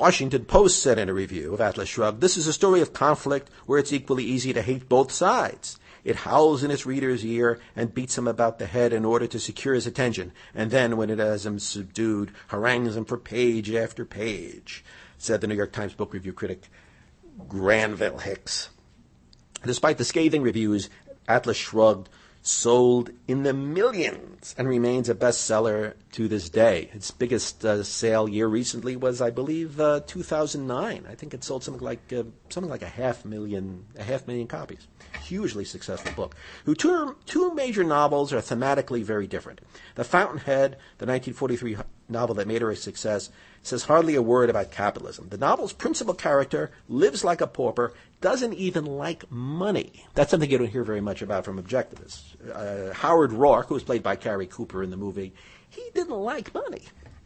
Washington Post said in a review of Atlas Shrugged, "This is a story of conflict where it's equally easy to hate both sides. It howls in its reader's ear and beats him about the head in order to secure his attention, and then, when it has him subdued, harangues him for page after page," said the New York Times book review critic Granville Hicks. Despite the scathing reviews, Atlas Shrugged sold in the millions and remains a bestseller to this day. Its biggest sale year recently was, I believe, 2009. I think it sold something like a half million copies. Hugely successful book. Two major novels are thematically very different. The Fountainhead, the 1943 novel that made her a success, says hardly a word about capitalism. The novel's principal character lives like a pauper, doesn't even like money. That's something you don't hear very much about from objectivists. Howard Roark, who was played by Cary Cooper in the movie, he didn't like money.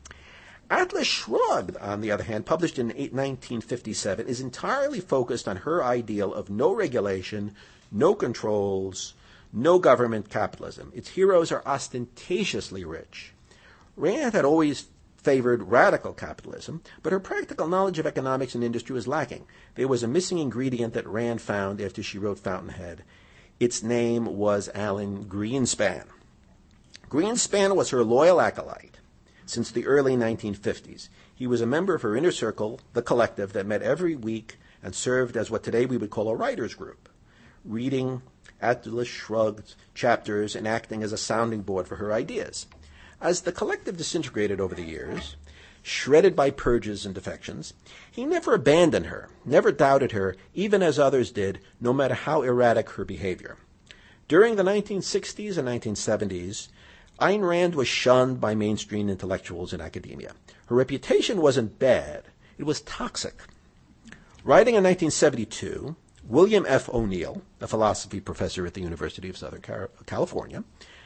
Atlas Shrugged, on the other hand, published in 1957, is entirely focused on her ideal of no regulation, no controls, no government capitalism. Its heroes are ostentatiously rich. Rand had always favored radical capitalism, but her practical knowledge of economics and industry was lacking. There was a missing ingredient that Rand found after she wrote Fountainhead. Its name was Alan Greenspan. Greenspan was her loyal acolyte since the early 1950s. He was a member of her inner circle, the Collective, that met every week and served as what today we would call a writer's group, reading Atlas Shrugged chapters and acting as a sounding board for her ideas. As the Collective disintegrated over the years, shredded by purges and defections, he never abandoned her, never doubted her, even as others did, no matter how erratic her behavior. During the 1960s and 1970s, Ayn Rand was shunned by mainstream intellectuals in academia. Her reputation wasn't bad, it was toxic. Writing in 1972, William F. O'Neill, a philosophy professor at the University of Southern California,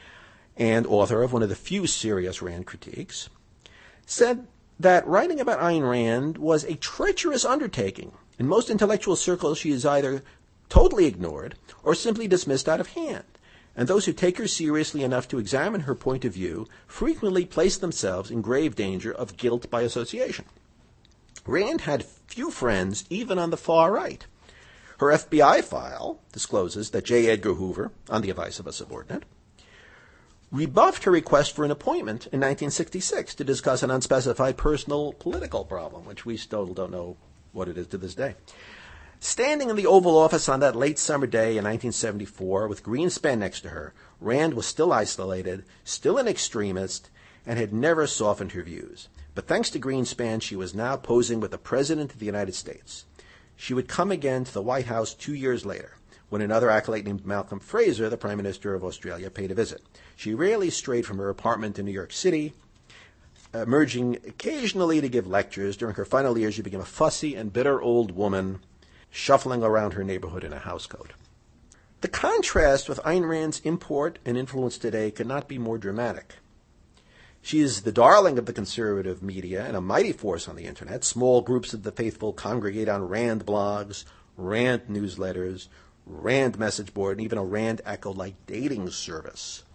and author of one of the few serious Rand critiques, said that writing about Ayn Rand was a treacherous undertaking. In most intellectual circles, she is either totally ignored or simply dismissed out of hand, and those who take her seriously enough to examine her point of view frequently place themselves in grave danger of guilt by association. Rand had few friends even on the far right. Her FBI file discloses that J. Edgar Hoover, on the advice of a subordinate, rebuffed her request for an appointment in 1966 to discuss an unspecified personal political problem, which we still don't know what it is to this day. Standing in the Oval Office on that late summer day in 1974 with Greenspan next to her, Rand was still isolated, still an extremist, and had never softened her views. But thanks to Greenspan, she was now posing with the President of the United States. She would come again to the White House 2 years later, when another acolyte named Malcolm Fraser, the Prime Minister of Australia, paid a visit. She rarely strayed from her apartment in New York City, emerging occasionally to give lectures. During her final years, she became a fussy and bitter old woman, shuffling around her neighborhood in a housecoat. The contrast with Ayn Rand's import and influence today could not be more dramatic. She is the darling of the conservative media and a mighty force on the internet. Small groups of the faithful congregate on Rand blogs, Rand newsletters, Rand message board, and even a Rand Echo-like dating service.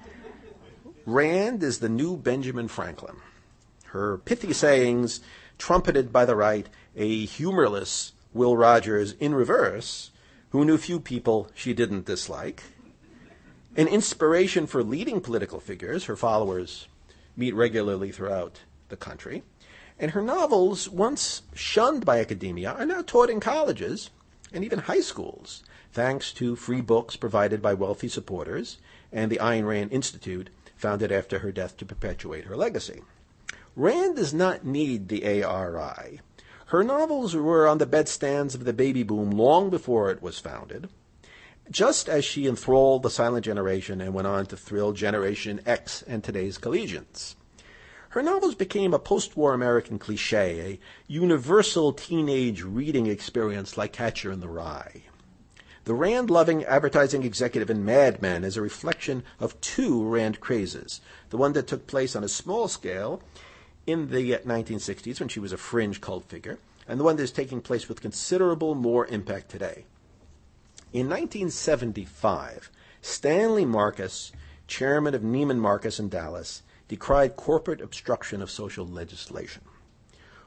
Rand is the new Benjamin Franklin. Her pithy sayings, trumpeted by the right, a humorless Will Rogers in reverse, who knew few people she didn't dislike, an inspiration for leading political figures. Her followers meet regularly throughout the country, and her novels, once shunned by academia, are now taught in colleges and even high schools, thanks to free books provided by wealthy supporters and the Ayn Rand Institute, founded after her death to perpetuate her legacy. Rand does not need the ARI. Her novels were on the bedstands of the baby boom long before it was founded, just as she enthralled the silent generation and went on to thrill Generation X and today's collegians. Her novels became a post-war American cliché, a universal teenage reading experience like Catcher in the Rye. The Rand-loving advertising executive in Mad Men is a reflection of two Rand crazes, the one that took place on a small scale in the 1960s when she was a fringe cult figure, and the one that is taking place with considerable more impact today. In 1975, Stanley Marcus, chairman of Neiman Marcus in Dallas, decried corporate obstruction of social legislation.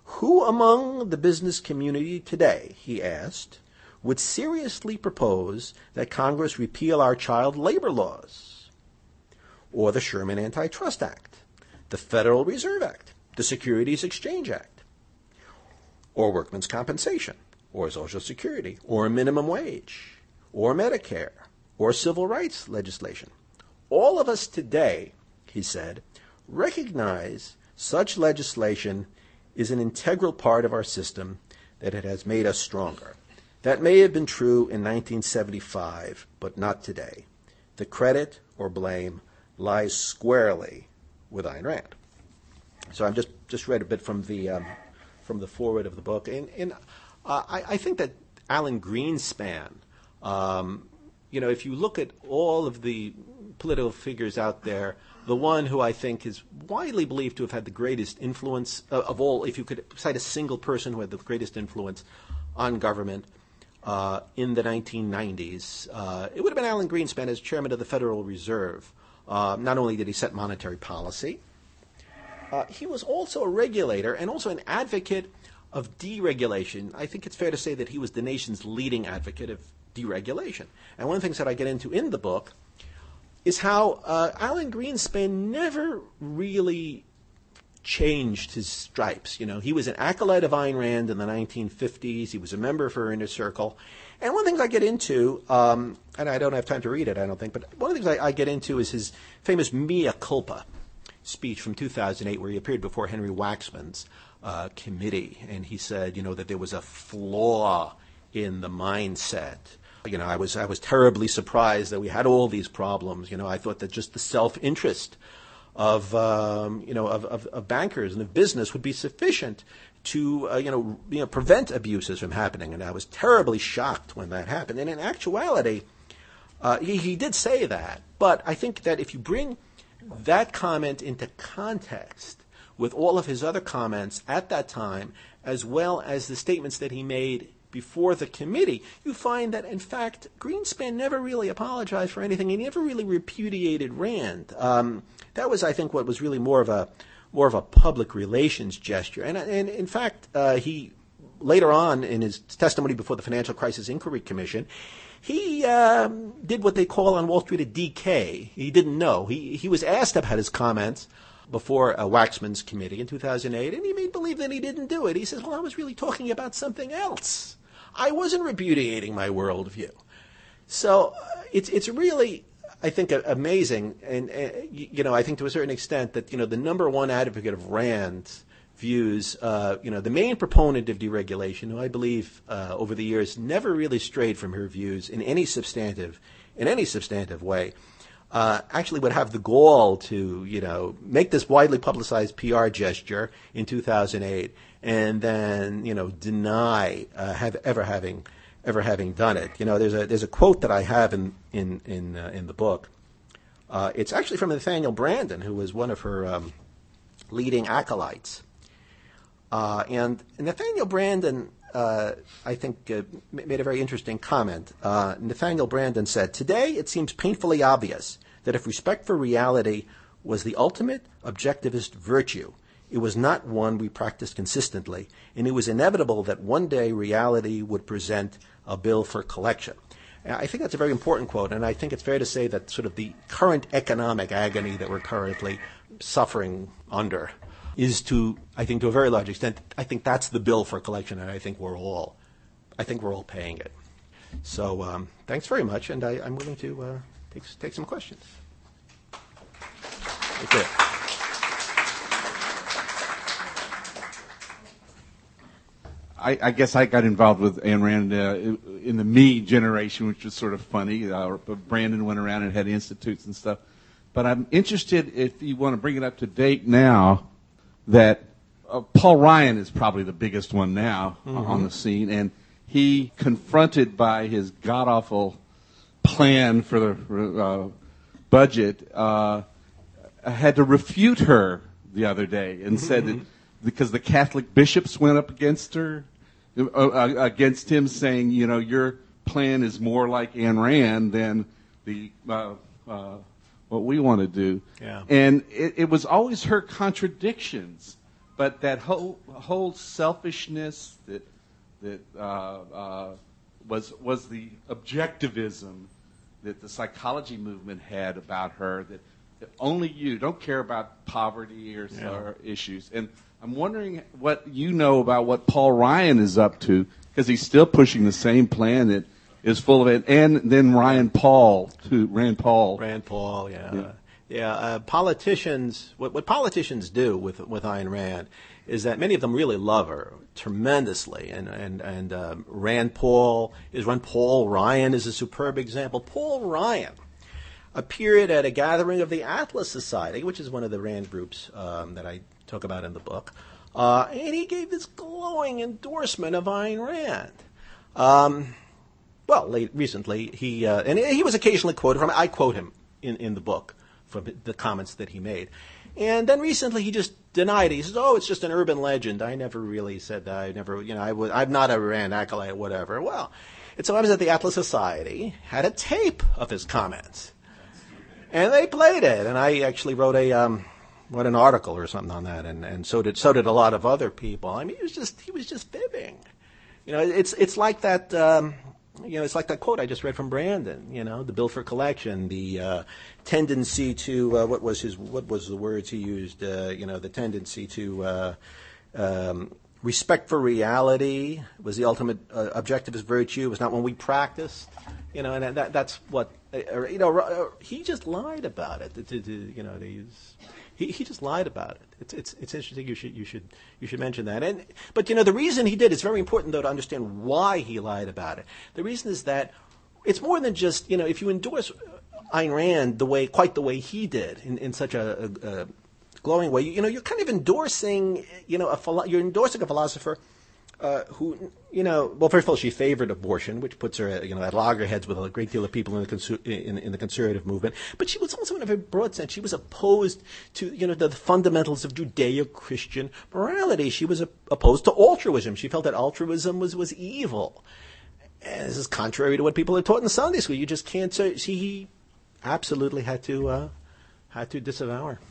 Who among the business community today, he asked, would seriously propose that Congress repeal our child labor laws, or the Sherman Antitrust Act, the Federal Reserve Act, the Securities Exchange Act, or workmen's compensation, or Social Security, or minimum wage, or Medicare, or civil rights legislation? All of us today, he said, recognize such legislation is an integral part of our system, that it has made us stronger. That may have been true in 1975, but not today. The credit or blame lies squarely with Ayn Rand. So I've just read a bit from the foreword of the book, and I think that Alan Greenspan, if you look at all of the political figures out there, the one who I think is widely believed to have had the greatest influence of all, if you could cite a single person who had the greatest influence on government in the 1990s, it would have been Alan Greenspan as chairman of the Federal Reserve. Not only did he set monetary policy, he was also a regulator and also an advocate of deregulation. I think it's fair to say that he was the nation's leading advocate of deregulation. And one of the things that I get into in the book is how Alan Greenspan never really changed his stripes. He was an acolyte of Ayn Rand in the 1950s. He was a member of her inner circle. And one of the things I get into, and I don't have time to read it, I don't think, but one of the things I get into is his famous mea culpa speech from 2008, where he appeared before Henry Waxman's committee, and he said, that there was a flaw in the mindset. I was terribly surprised that we had all these problems. I thought that just the self-interest of bankers and of business would be sufficient to prevent abuses from happening. And I was terribly shocked when that happened. And in actuality, he did say that. But I think that if you bring that comment into context with all of his other comments at that time, as well as the statements that he made before the committee, you find that, in fact, Greenspan never really apologized for anything. He never really repudiated Rand. That was, I think, what was really more of a public relations gesture. And in fact, he later on in his testimony before the Financial Crisis Inquiry Commission, he did what they call on Wall Street a DK. He didn't know. He was asked about his comments before Waxman's committee in 2008, and he made believe that he didn't do it. He says, well, I was really talking about something else. I wasn't repudiating my worldview. So it's really, I think, amazing, and I think to a certain extent that the number one advocate of Rand's views, the main proponent of deregulation, who I believe over the years never really strayed from her views in any substantive way, actually would have the gall to make this widely publicized PR gesture in 2008 and then deny ever having done it. There's a quote that I have in the book. It's actually from Nathaniel Branden, who was one of her leading acolytes. And Nathaniel Branden, I think, made a very interesting comment. Nathaniel Branden said, "Today it seems painfully obvious that if respect for reality was the ultimate objectivist virtue, it was not one we practiced consistently, and it was inevitable that one day reality would present a bill for collection." I think that's a very important quote, and I think it's fair to say that sort of the current economic agony that we're currently suffering under is to a very large extent, I think that's the bill for collection, and I think we're all paying it. So thanks very much, and I'm willing to take some questions. That's it. I guess I got involved with Ayn Rand in the me generation, which was sort of funny. Brandon went around and had institutes and stuff. But I'm interested, if you want to bring it up to date now, that Paul Ryan is probably the biggest one now on the scene, and he, confronted by his god-awful plan for the budget, had to refute her the other day and said that because the Catholic bishops went up against him, saying, your plan is more like Ayn Rand than the what we want to do. Yeah. And it was always her contradictions But that whole selfishness that was the objectivism that the psychology movement had about her, that only you don't care about poverty or issues. And I'm wondering what you know about what Paul Ryan is up to, because he's still pushing the same plan that is full of it. And then Rand Paul, politicians, what politicians do with Ayn Rand is that many of them really love her tremendously, and Paul Ryan is a superb example. Paul Ryan appeared at a gathering of the Atlas Society, which is one of the Rand groups that I talk about in the book, and he gave this glowing endorsement of Ayn Rand. Recently, he was occasionally quoted from. I quote him in the book from the comments that he made. And then recently he just denied it. He says, "Oh, it's just an urban legend. I never really said that. I'm not a Rand acolyte, whatever." Well, and so I was at the Atlas Society, had a tape of his comments, and they played it. And I actually wrote an article or something on that, and so did a lot of other people. I mean, he was just fibbing. It's like that. It's like that quote I just read from Brandon. The bill for collection, the tendency to what was the words he used? The tendency to respect for reality was the ultimate objectivist virtue. It was not one we practiced. And that's what he just lied about it. He just lied about it. It's interesting. You should mention that. But the reason he did, it's very important though to understand why he lied about it. The reason is that it's more than just if you endorse Ayn Rand quite the way he did in such a glowing way, you're kind of endorsing you're endorsing a philosopher who, first of all, she favored abortion, which puts her, at loggerheads with a great deal of people in the conservative movement. But she was also, in a very broad sense, she was opposed to, the fundamentals of Judeo-Christian morality. She was opposed to altruism. She felt that altruism was evil. And this is contrary to what people are taught in Sunday school. You just can't say. He absolutely had to disavow her.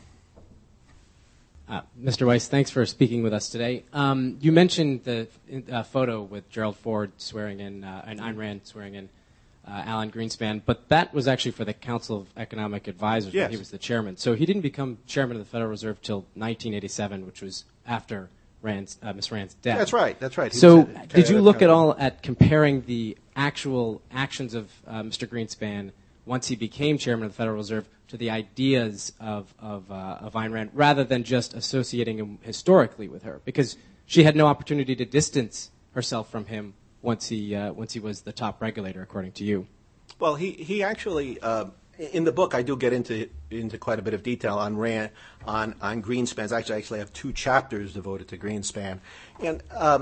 Mr. Weiss, thanks for speaking with us today. You mentioned the photo with Gerald Ford swearing in, and Ayn Rand swearing in Alan Greenspan, but that was actually for the Council of Economic Advisors when he was the chairman. So he didn't become chairman of the Federal Reserve till 1987, which was after Miss Rand's death. That's right. So did you look at all at comparing the actual actions of Mr. Greenspan once he became chairman of the Federal Reserve to the ideas of Ayn Rand, rather than just associating him historically with her, because she had no opportunity to distance herself from him once he was the top regulator, according to you? Well, he actually in the book I do get into quite a bit of detail on Rand on Greenspan. I actually have 2 chapters devoted to Greenspan, and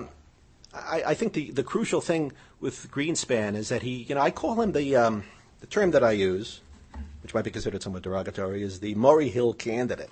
I think the crucial thing with Greenspan is that he, I call him the term that I use, which might be considered somewhat derogatory, is the Murray Hill candidate.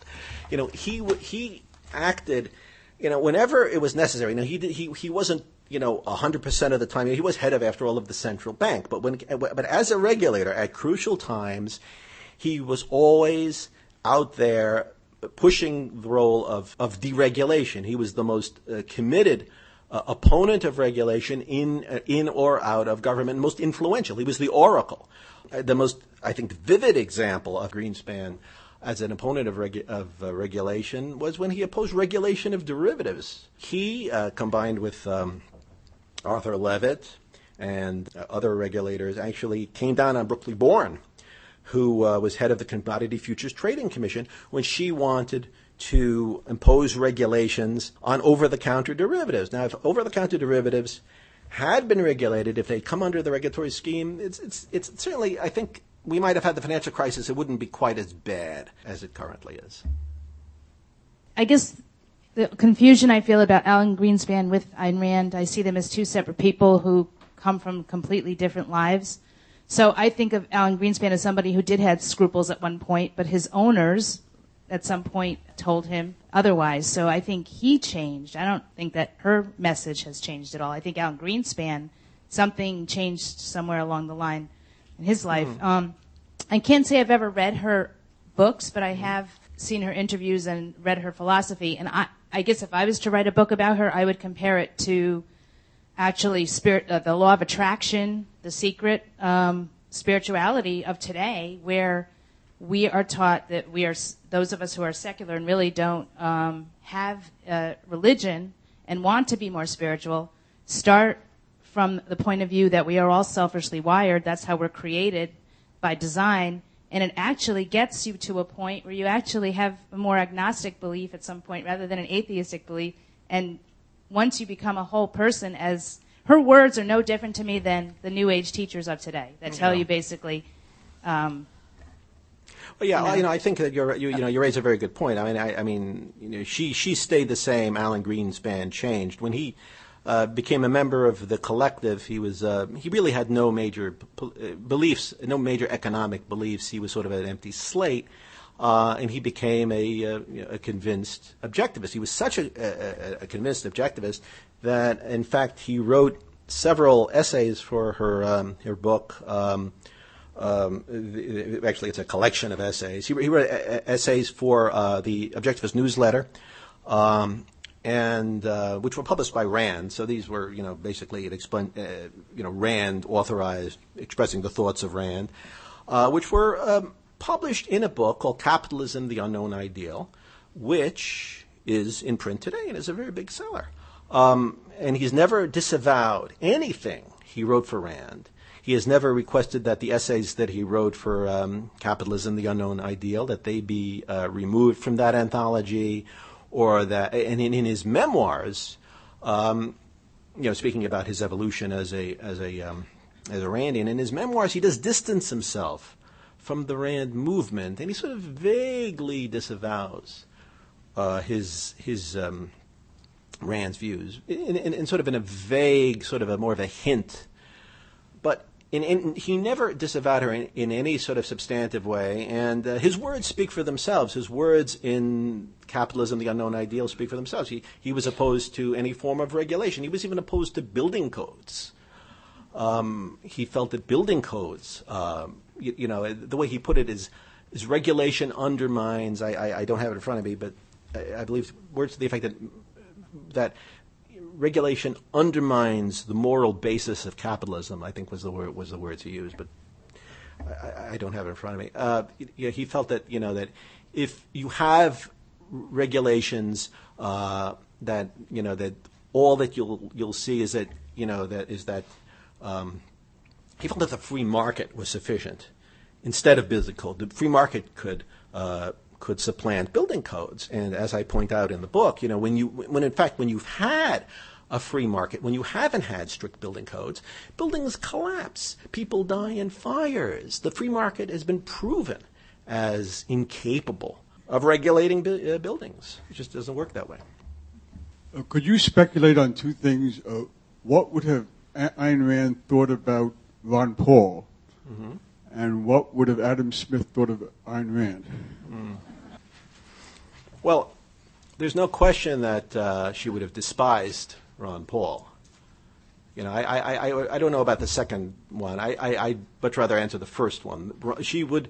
He acted, whenever it was necessary. He wasn't, 100% of the time. He was head of, after all, of the central bank. But as a regulator, at crucial times, he was always out there pushing the role of deregulation. He was the most committed opponent of regulation in or out of government, most influential. He was the oracle. The most, I think, vivid example of Greenspan as an opponent of regulation was when he opposed regulation of derivatives. He, combined with Arthur Levitt and other regulators, actually came down on Brooklyn Bourne, who was head of the Commodity Futures Trading Commission, when she wanted to impose regulations on over-the-counter derivatives. Now, if over-the-counter derivatives had been regulated, if they'd come under the regulatory scheme, it's certainly, I think, we might have had the financial crisis. It wouldn't be quite as bad as it currently is. I guess the confusion I feel about Alan Greenspan with Ayn Rand, I see them as 2 separate people who come from completely different lives. So I think of Alan Greenspan as somebody who did have scruples at one point, but his owners at some point told him otherwise. So I think he changed. I don't think that her message has changed at all. I think Alan Greenspan, something changed somewhere along the line in his life. I can't say I've ever read her books, but I have seen her interviews and read her philosophy. And I guess if I was to write a book about her, I would compare it to actually the law of attraction, the secret spirituality of today, where we are taught that those of us who are secular and really don't have religion and want to be more spiritual, start from the point of view that we are all selfishly wired. That's how we're created by design. And it actually gets you to a point where you actually have a more agnostic belief at some point rather than an atheistic belief. And once you become a whole person, as her words are no different to me than the New Age teachers of today that tell you basically. Well, yeah, I think that you raise a very good point. I mean, she stayed the same. Alan Greenspan changed when he became a member of the collective. He really had no major beliefs, no major economic beliefs. He was sort of an empty slate, and he became a convinced objectivist. He was such a convinced objectivist that, in fact, he wrote several essays for her book. Actually, it's a collection of essays. He wrote essays for the Objectivist newsletter, and which were published by Rand. So these were, basically Rand authorized, expressing the thoughts of Rand, which were published in a book called Capitalism: The Unknown Ideal, which is in print today and is a very big seller. And he's never disavowed anything he wrote for Rand. He has never requested that the essays that he wrote for Capitalism: The Unknown Ideal, that they be removed from that anthology, or that. And in his memoirs, speaking about his evolution as a Randian, in his memoirs he does distance himself from the Rand movement, and he sort of vaguely disavows his Rand's views, in sort of in a vague, sort of a more of a hint. But he never disavowed her in any sort of substantive way, and his words speak for themselves. His words in Capitalism: The Unknown Ideal speak for themselves. He was opposed to any form of regulation. He was even opposed to building codes. He felt that building codes, the way he put it is regulation undermines, I don't have it in front of me, but I believe words to the effect that regulation undermines the moral basis of capitalism, I think was the words he used, but I don't have it in front of me. He felt that that if you have regulations, that all that you'll see is that he felt that the free market was sufficient instead of building code. The free market could supplant building codes. And as I point out in the book, when you've had a free market, when you haven't had strict building codes, buildings collapse. People die in fires. The free market has been proven as incapable of regulating buildings. It just doesn't work that way. Could you speculate on two things? What would have Ayn Rand thought about Ron Paul? Mm-hmm. And what would have Adam Smith thought of Ayn Rand? Well, there's no question that she would have despised Ron Paul. I don't know about the second one. I'd much rather answer the first one. She would,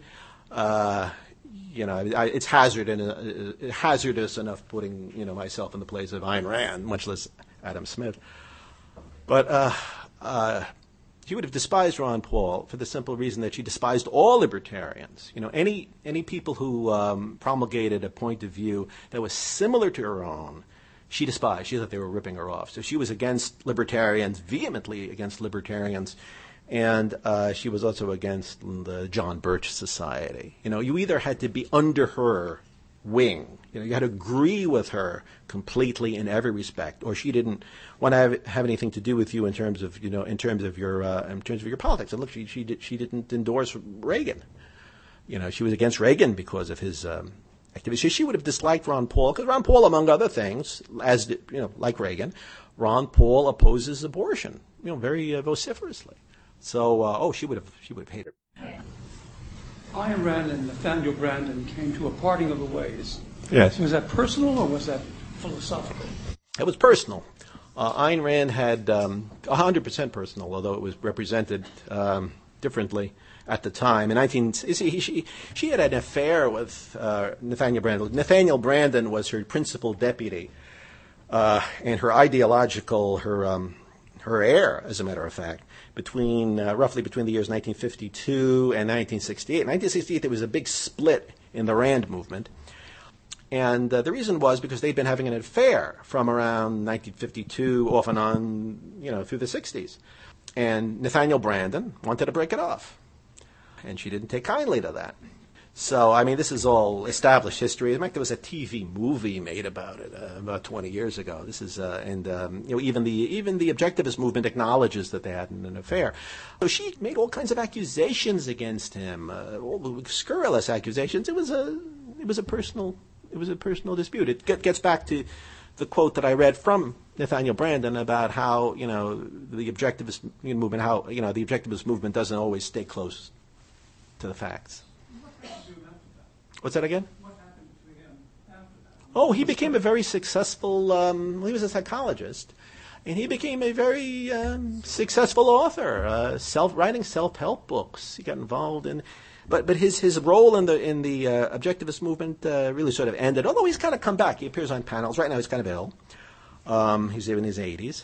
it's hazardous enough putting myself in the place of Ayn Rand, much less Adam Smith. But she would have despised Ron Paul for the simple reason that she despised all libertarians. Any people who promulgated a point of view that was similar to her own, she despised. She thought they were ripping her off. So she was against libertarians, vehemently against libertarians, and she was also against the John Birch Society. You either had to be under her wing, you had to agree with her completely in every respect, or she didn't want to have anything to do with you in terms of your politics. And look, she didn't endorse Reagan. She was against Reagan because of his activities. She would have disliked Ron Paul because Ron Paul, among other things, like Reagan, Ron Paul opposes abortion, very vociferously. So, she would have hated her. Ayn Rand and Nathaniel Branden came to a parting of the ways. Yes. Was that personal or was that philosophical? It was personal. Ayn Rand had 100% personal, although it was represented differently at the time. She had an affair with Nathaniel Branden. Nathaniel Branden was her principal deputy and her ideological, her heir, as a matter of fact, roughly between the years 1952 and 1968. In 1968, there was a big split in the Rand movement. And the reason was because they'd been having an affair from around 1952 off and on, through the 60s. And Nathaniel Branden wanted to break it off. And she didn't take kindly to that. So, this is all established history. In fact, there was a TV movie made about it about 20 years ago. This is, even the objectivist movement acknowledges that they had an affair. So she made all kinds of accusations against him, all scurrilous accusations. It was a personal dispute. It gets back to the quote that I read from Nathaniel Branden about how the objectivist movement, the objectivist movement doesn't always stay close to the facts. What's that again? What happened to him after that? Oh, he became a very successful. He was a psychologist, and he became a very successful author, writing self-help books. He got involved in. But his role in the objectivist movement really sort of ended. Although he's kind of come back. He appears on panels. Right now he's kind of ill. He's in his 80s.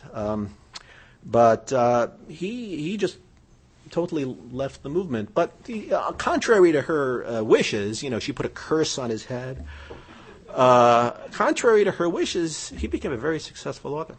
But he just totally left the movement. But contrary to her wishes, she put a curse on his head. Contrary to her wishes, he became a very successful author.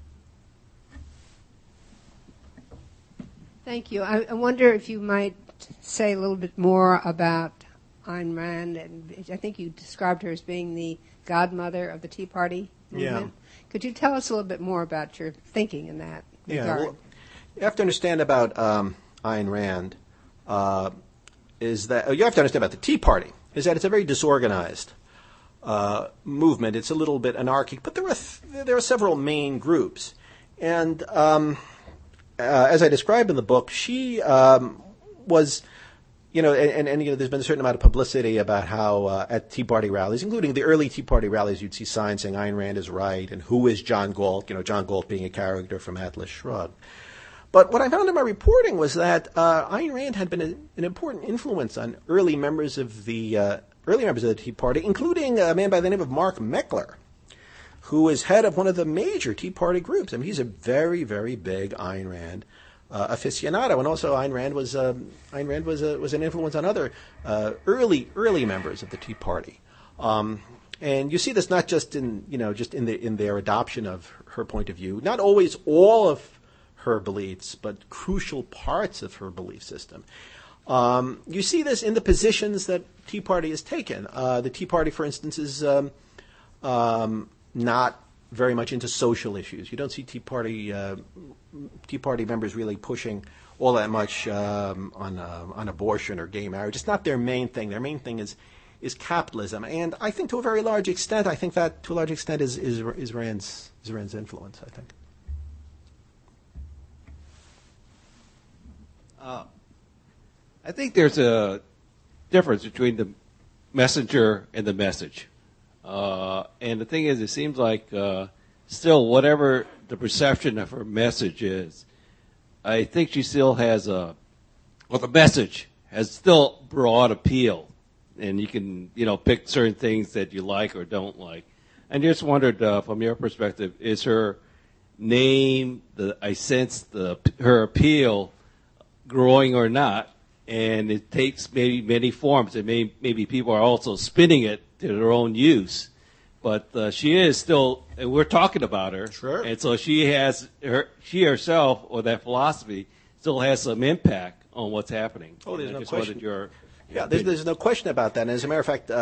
Thank you. I wonder if you might say a little bit more about Ayn Rand, and I think you described her as being the godmother of the Tea Party movement. Yeah. Could you tell us a little bit more about your thinking in that regard? Well, you have to understand about Ayn Rand is that you have to understand about the Tea Party is that it's a very disorganized movement. It's a little bit anarchic, but there are several main groups, and as I described in the book, she was, and there's been a certain amount of publicity about how at Tea Party rallies, including the early Tea Party rallies, you'd see signs saying Ayn Rand is right and who is John Galt, John Galt being a character from Atlas Shrugged. But what I found in my reporting was that Ayn Rand had been an important influence on early members of the Tea Party, including a man by the name of Mark Meckler, who is head of one of the major Tea Party groups. He's a very, very big Ayn Rand aficionado, and also Ayn Rand was an influence on other early members of the Tea Party. And you see this not just in their adoption of her point of view, not always all of her beliefs, but crucial parts of her belief system. You see this in the positions that Tea Party has taken. The Tea Party, for instance, is not very much into social issues. You don't see Tea Party members really pushing all that much on abortion or gay marriage. It's not their main thing. Their main thing is capitalism, and I think to a very large extent, is Rand's influence. I think. I think there's a difference between the messenger and the message. And the thing is, it seems like still, whatever the perception of her message is, I think she still has the message has still broad appeal. And you can, pick certain things that you like or don't like. And just wondered, from your perspective, is her name, I sense her appeal growing or not? And it takes maybe many forms, and maybe people are also spinning it to their own use. But she is still, and we're talking about her. Sure. And so she herself, or that philosophy, still has some impact on what's happening. Oh, there's and no question. There's no question about that. And as a matter of fact,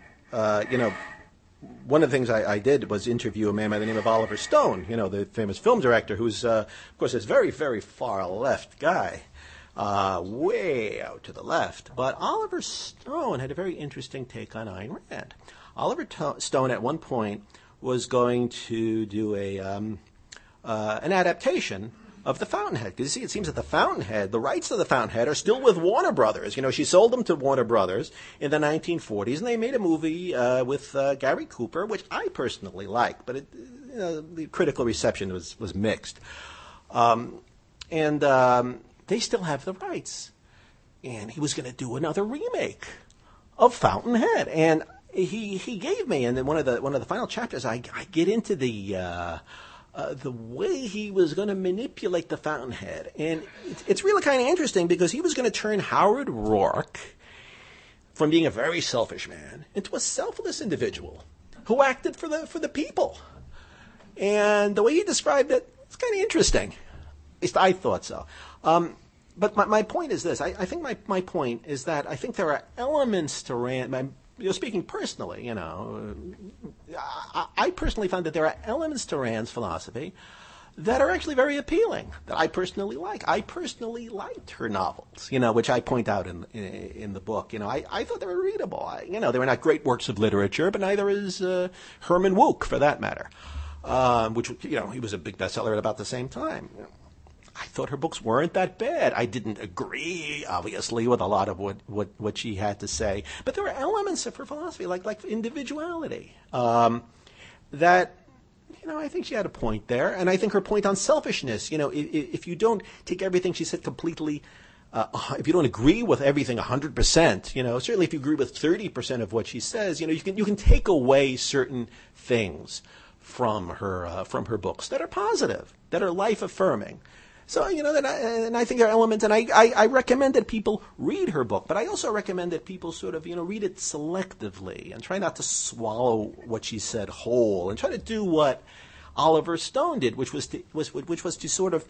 one of the things I did was interview a man by the name of Oliver Stone, the famous film director, who's, of course, this very, very far left guy. Way out to the left. But Oliver Stone had a very interesting take on Ayn Rand. Oliver Stone at one point was going to do an adaptation of The Fountainhead. Because you see, it seems that The Fountainhead, the rights to The Fountainhead are still with Warner Brothers. She sold them to Warner Brothers in the 1940s, and they made a movie with Gary Cooper, which I personally like, but the critical reception was mixed. They still have the rights. And he was going to do another remake of Fountainhead. And he gave me, and then one of the final chapters, I get into the way he was going to manipulate the Fountainhead, and it's really kind of interesting because he was going to turn Howard Rourke from being a very selfish man into a selfless individual who acted for the people. And the way he described it, it's kind of interesting. At least I thought so. But my point is this. I think my point is that I think there are elements to Rand. Speaking personally, I personally find that there are elements to Rand's philosophy that are actually very appealing, that I personally like. I personally liked her novels, which I point out in the book. I thought they were readable. They were not great works of literature, but neither is Herman Wouk, for that matter, which, he was a big bestseller at about the same time. I thought her books weren't that bad. I didn't agree, obviously, with a lot of what she had to say, but there were elements of her philosophy, like individuality, that, I think she had a point there, and I think her point on selfishness, if you don't take everything she said completely, if you don't agree with everything 100%, certainly if you agree with 30% of what she says, you can take away certain things from her books that are positive, that are life affirming. So, and I think there are elements, and I recommend that people read her book, but I also recommend that people sort of, read it selectively and try not to swallow what she said whole, and try to do what Oliver Stone did, which was to sort of,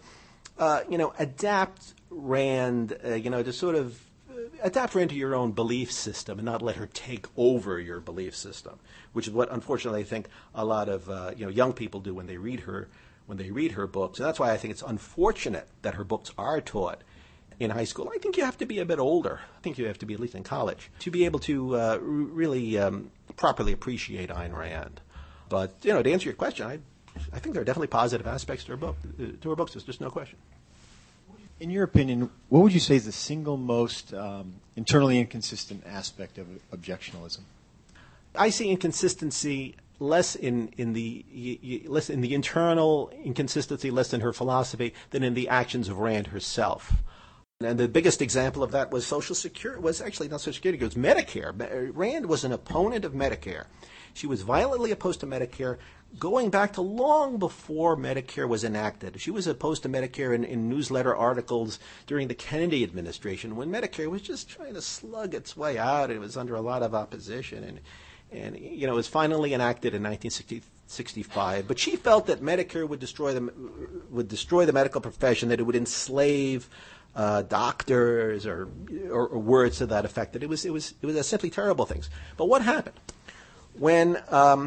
adapt Rand, to sort of adapt her into your own belief system and not let her take over your belief system, which is what, unfortunately, I think a lot of, young people do when they read her books. And that's why I think it's unfortunate that her books are taught in high school. I think you have to be a bit older. I think you have to be at least in college to be able to really properly appreciate Ayn Rand. But, to answer your question, I think there are definitely positive aspects to her books. There's just no question. In your opinion, what would you say is the single most internally inconsistent aspect of objectionalism? I see inconsistency less in the internal inconsistency, less in her philosophy, than in the actions of Rand herself. And the biggest example of that was Social Security. Was actually not Social Security; it was Medicare. Rand was an opponent of Medicare. She was violently opposed to Medicare, going back to long before Medicare was enacted. She was opposed to Medicare in newsletter articles during the Kennedy administration, when Medicare was just trying to slug its way out. It was under a lot of opposition, and it was finally enacted in 1965. But she felt that Medicare would destroy the medical profession, that it would enslave doctors or words to that effect. That it was simply terrible things. But what happened when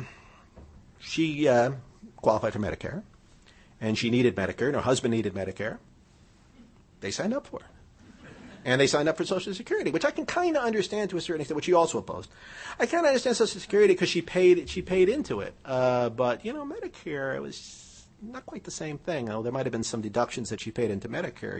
she qualified for Medicare, and she needed Medicare, and her husband needed Medicare? They signed up for it. And they signed up for Social Security, which I can kind of understand to a certain extent, which she also opposed. I kind of understand Social Security because she paid into it. But, Medicare, it was not quite the same thing. There might have been some deductions that she paid into Medicare.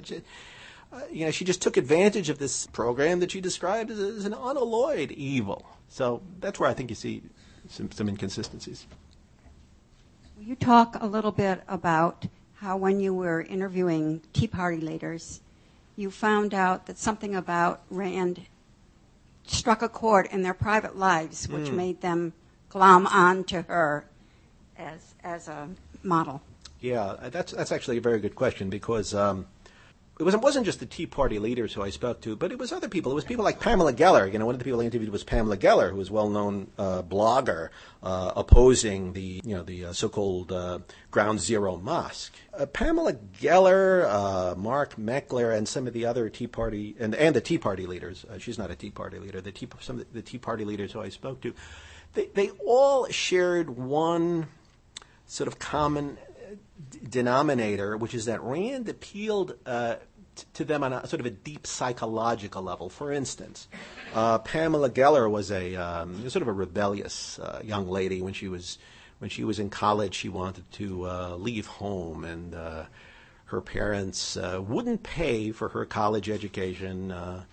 She just took advantage of this program that she described as an unalloyed evil. So that's where I think you see some inconsistencies. Will you talk a little bit about how when you were interviewing Tea Party leaders, you found out that something about Rand struck a chord in their private lives, which made them glom on to her as a model? Yeah, that's actually a very good question, because it wasn't just the Tea Party leaders who I spoke to, but it was other people. It was people like Pamela Geller. One of the people I interviewed was Pamela Geller, who was a well-known blogger opposing the so-called Ground Zero Mosque. Pamela Geller, Mark Meckler, and some of the other Tea Party and the Tea Party leaders. She's not a Tea Party leader. Some of the Tea Party leaders who I spoke to, they all shared one sort of common denominator, which is that Rand appealed to them on a sort of a deep psychological level. For instance, Pamela Geller was a sort of a rebellious young lady. When she was in college, she wanted to leave home, and her parents wouldn't pay for her college education.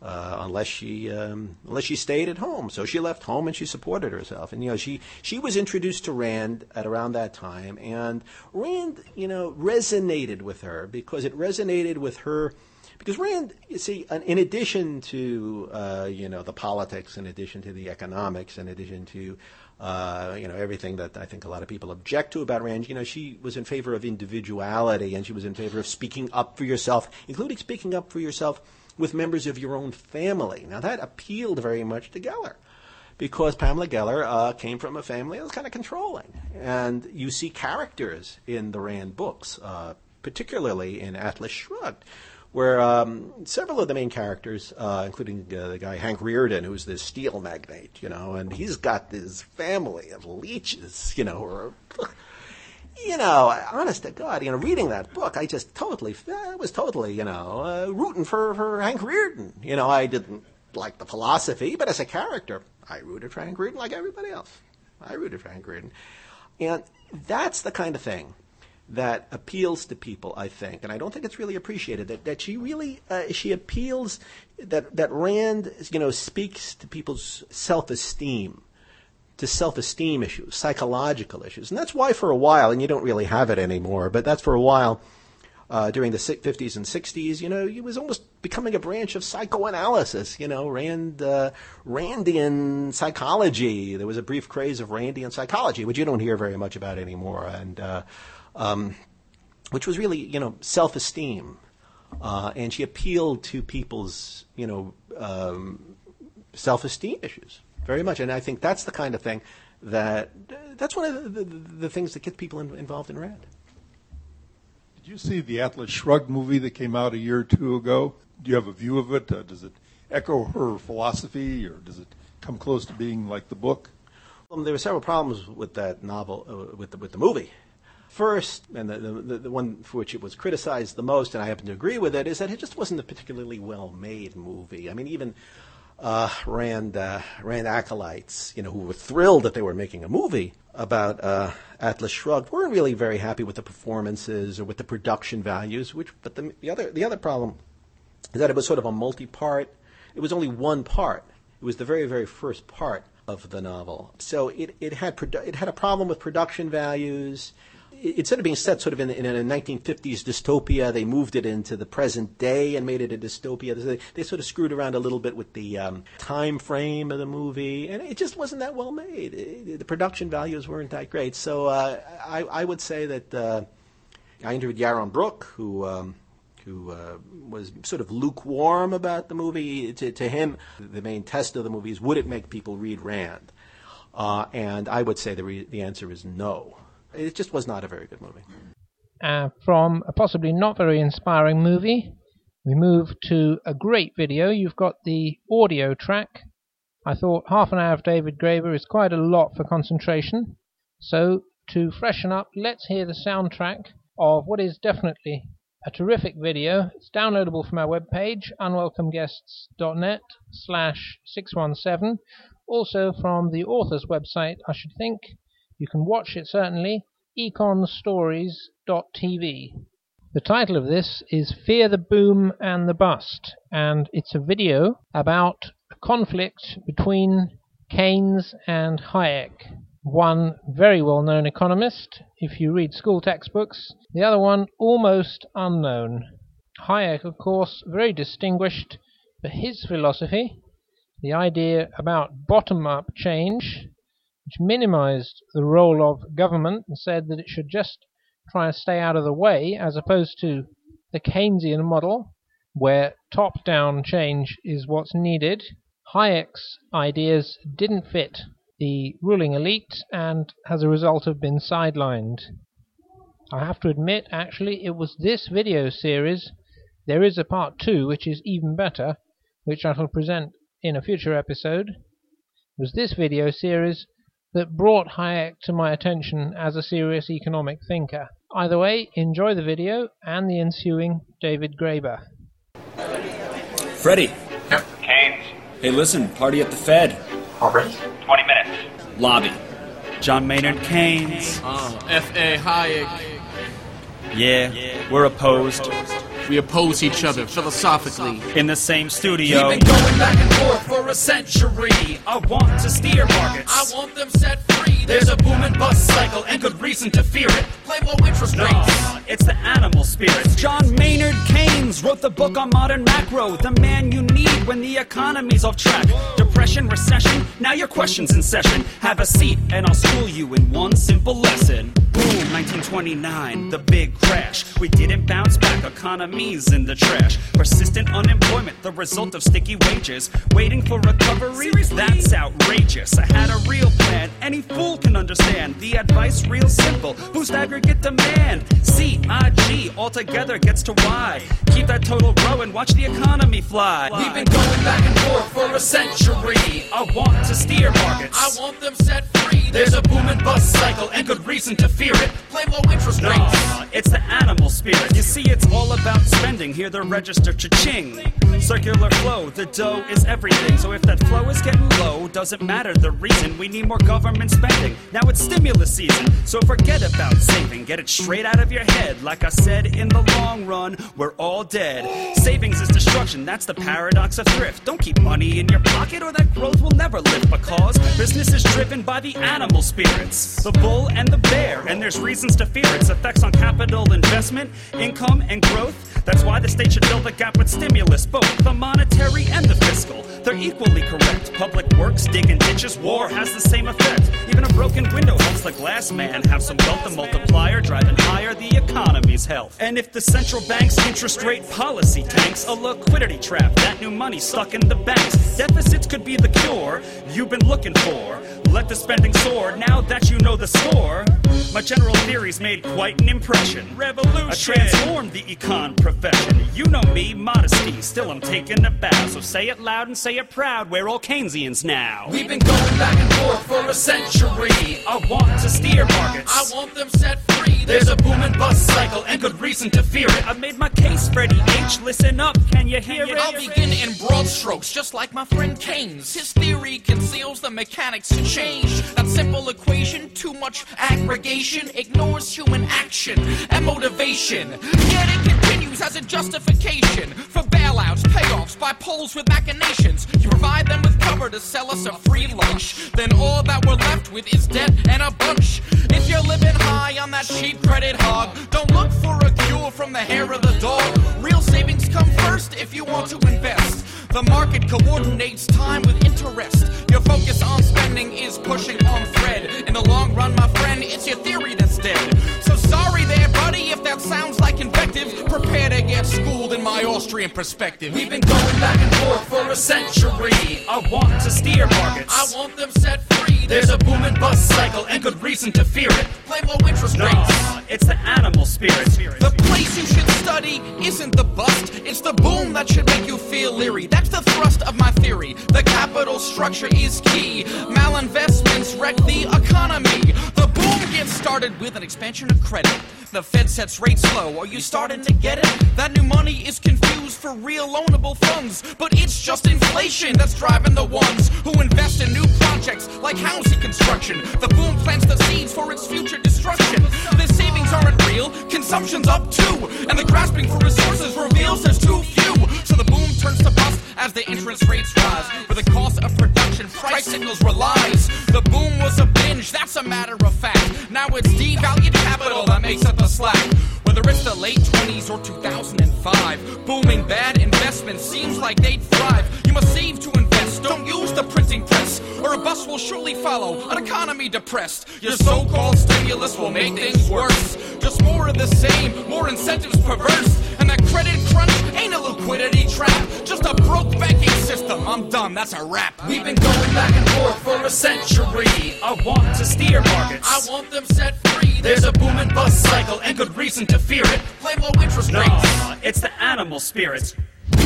unless she stayed at home. So she left home and she supported herself. And she was introduced to Rand at around that time, and Rand resonated with her because it resonated with her. Because Rand, you see, in addition to the politics, in addition to the economics, in addition to everything that I think a lot of people object to about Rand, she was in favor of individuality, and she was in favor of speaking up for yourself, including speaking up for yourself with members of your own family. Now that appealed very much to Geller, because Pamela Geller came from a family that was kind of controlling, and you see characters in the Rand books, particularly in Atlas Shrugged, where several of the main characters, including the guy Hank Reardon, who's this steel magnate, and he's got this family of leeches, honest to God, reading that book, I was totally, rooting for Hank Reardon. I didn't like the philosophy, but as a character, I rooted for Hank Reardon like everybody else. I rooted for Hank Reardon. And that's the kind of thing that appeals to people, I think, and I don't think it's really appreciated, that she really, she appeals, that Rand, speaks to people's self-esteem, to self-esteem issues, psychological issues. And that's why for a while, and you don't really have it anymore, but that's for a while, during the 50s and 60s, it was almost becoming a branch of psychoanalysis, Randian psychology. There was a brief craze of Randian psychology, which you don't hear very much about anymore, and which was really, self-esteem. And she appealed to people's, self-esteem issues very much. And I think that's the kind of thing that's one of the things that gets people involved in Rand. Did you see the Atlas Shrugged movie that came out a year or two ago? Do you have a view of it? Does it echo her philosophy, or does it come close to being like the book? Well, there were several problems with that novel, with the movie. First, and the one for which it was criticized the most, and I happen to agree with it, is that it just wasn't a particularly well-made movie. I mean, even Rand acolytes, who were thrilled that they were making a movie about Atlas Shrugged, weren't really very happy with the performances or with the production values. But the other problem is that it was sort of a multi-part. It was only one part. It was the very, very first part of the novel. So it had a problem with production values. Instead of being set sort of in a 1950s dystopia, they moved it into the present day and made it a dystopia. They sort of screwed around a little bit with the time frame of the movie, and it just wasn't that well made. The production values weren't that great. So I would say that I interviewed Yaron Brook, who was sort of lukewarm about the movie. To him, the main test of the movie is, would it make people read Rand? And I would say the answer is no. It just was not a very good movie. From a possibly not very inspiring movie, we move to a great video. You've got the audio track. I thought half an hour of David Graeber is quite a lot for concentration. So to freshen up, let's hear the soundtrack of what is definitely a terrific video. It's downloadable from our webpage, unwelcomeguests.net/617. Also from the author's website, I should think. You can watch it certainly, econstories.tv. The title of this is Fear the Boom and the Bust, and it's a video about a conflict between Keynes and Hayek. One very well-known economist, if you read school textbooks, the other one almost unknown. Hayek, of course, very distinguished for his philosophy, the idea about bottom-up change, which minimized the role of government and said that it should just try and stay out of the way, as opposed to the Keynesian model, where top-down change is what's needed. Hayek's ideas didn't fit the ruling elite and, as a result, have been sidelined. I have to admit, actually, it was this video series, there is a part 2, which is even better, which I shall present in a future episode. It was this video series that brought Hayek to my attention as a serious economic thinker. Either way, enjoy the video and the ensuing David Graeber. Freddie. Yep. Keynes. Hey, listen, party at the Fed. Already? 20 minutes. Lobby. John Maynard Keynes. F.A. Hayek. Yeah, we're opposed. We oppose each other philosophically. In the same studio. We've been going back and forth for a century. I want to steer markets. I want them set free. There's a boom and bust cycle and good reason to fear it. Play low interest rates. It's the animal spirits. John Maynard Keynes wrote the book on modern macro. The man you need when the economy's off track. Depression, recession, now your question's in session. Have a seat and I'll school you in one simple lesson. Boom, 1929, the big crash. We didn't bounce back, economy's in the trash. Persistent unemployment, the result of sticky wages. Waiting for recovery, that's outrageous. I had a real plan, any fool can understand. The advice real simple, boost aggregate demand. CIG altogether gets to Y. Keep that total growing, watch the economy fly. We've been going back and forth for a century. I want to steer markets. I want them set free. There's a boom and bust cycle and good reason to fear it. Play low interest rates. It's the animal spirit. You see, it's all about spending. Hear the register cha-ching. Circular flow, the dough is everything. So if that flow is getting low, doesn't matter the reason. We need more government spending. Now it's stimulus season, so forget about saving. Get it straight out of your head. Like I said, in the long run, we're all dead. Savings is destruction, that's the paradox of thrift. Don't keep money in your pocket or that growth will never lift. Because business is driven by the animal spirits, the bull and the bear, and there's reasons to fear its effects on capital investment, income, and growth. That's why the state should fill the gap with stimulus, both the monetary and the fiscal. They're equally correct. Public works, digging ditches, war has the same effect. Even a broken window helps the glass man have some wealth. The multiplier driving higher the economy's health. And if the central bank's interest rate policy tanks, a liquidity trap, that new money stuck in the banks. Deficits could be the cure you've been looking for. Let the spending soar, now that you know the score. My general theories made quite an impression. Revolution! I transformed the econ profession. You know me, modesty, still I'm taking a bow. So say it loud and say it proud, we're all Keynesians now. We've been going back and forth for a century. I want to steer markets. I want them set free. There's a boom and bust cycle and good reason to fear it. I've made my case, Freddie H. Listen up, can you hear it? I'll begin in broad strokes, just like my friend Keynes. His theory conceals the mechanics to change. That simple equation, too much aggregation, ignores human action and motivation. Yet it continues as a justification for bailouts, payoffs, by polls with machinations. You provide them with cover to sell us a free lunch. Then all that we're left with is debt and a bunch. If you're living high on that cheap credit hog, don't look for a cure from the hair of the dog. Real savings come first if you want to invest. The market coordinates time with interest. Your focus on spending is pushing on thread. In the long run, my friend, it's your theory that's dead. So sorry there, buddy, if that sounds like invective. Prepare to get schooled in my Austrian perspective. We've been going back and forth for a century. I want to steer markets. I want them set free. There's a boom and bust cycle and good reason to fear it. Play low interest rates. It's the animal spirit. The place you should study isn't the bust, it's the boom that should make you feel leery. That's the thrust of my theory. The capital structure is key. Malinvestments wreck the economy. The boom gets started with an expansion of credit. The Fed sets rates low. Are you starting to get it? That new money is confused for real loanable funds, but it's just inflation that's driving the ones who invest in new projects like housing construction. The boom plants the seeds for its future destruction. The savings aren't real, consumption's up too, and the grasping for resources reveals there's too few. So the boom turns to bust as the interest rates rise. With the cost of production, price signals relies. The boom was a binge, that's a matter of fact. Now it's devalued capital that makes up the slack. Whether it's the late 20s or 2005, booming bad investments seems like they'd thrive. You must save to invest, don't use the printing press, or a bust will surely follow, an economy depressed. Your so-called stimulus will make things worse. Just more of the same, more incentives perverse. And that credit crunch ain't a liquidity trap, just a broke banking system. I'm done, that's a wrap. We've been going back and forth for a century. I want to steer markets. I want them set free. There's a boom and bust cycle and good reason to fear it. Play low interest rates. It's the animal spirits.